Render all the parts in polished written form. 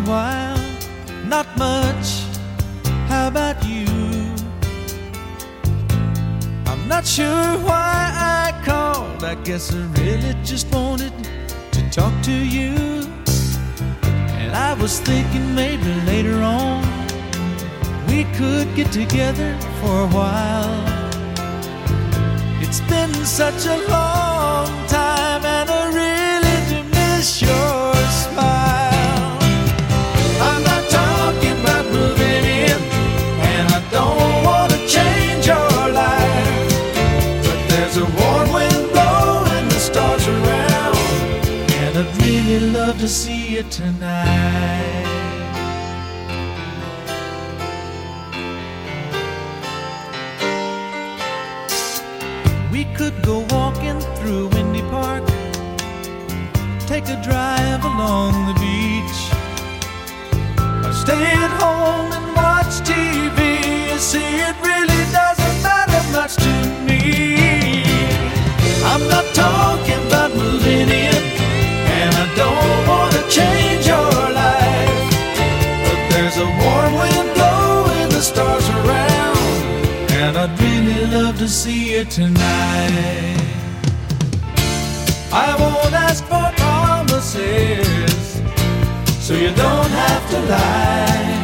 while. Not much, how about you? I'm not sure why I called. I guess I really just wanted to talk to you. And I was thinking maybe later on we could get together for a while. It's been such a long time and I really do miss your smile. I'm not talking about moving in, and I don't want to change your life, but there's a warm wind blowing the stars around, and I'd really love to see you tonight. We could go walking through Windy Park, take a drive along the beach, or stay at home and watch TV. You see, it really doesn't matter much to me. I'm not talking about moving in, and I don't want to change your life, but there's a warm wind blowing the stars around, and I'd really love to see you tonight. I won't ask for promises, so you don't have to lie.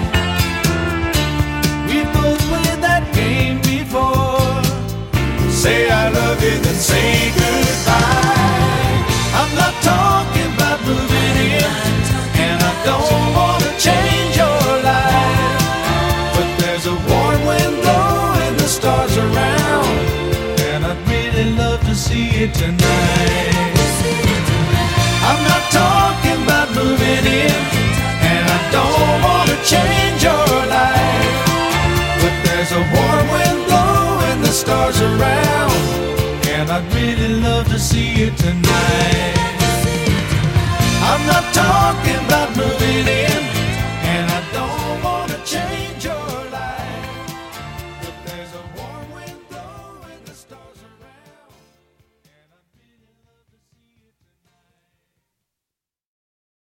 We've both played that game before. Say I love you, then say goodbye. I'm not talking about moving in, and I don't want to change your life, but there's a warm wind blowing the stars around, and I'd really love to see you tonight. I'm not talking about moving in, and I don't want to change your life, but there's a warm wind blowing the stars around, and I'd really love to see you tonight. I'm not talking about moving in,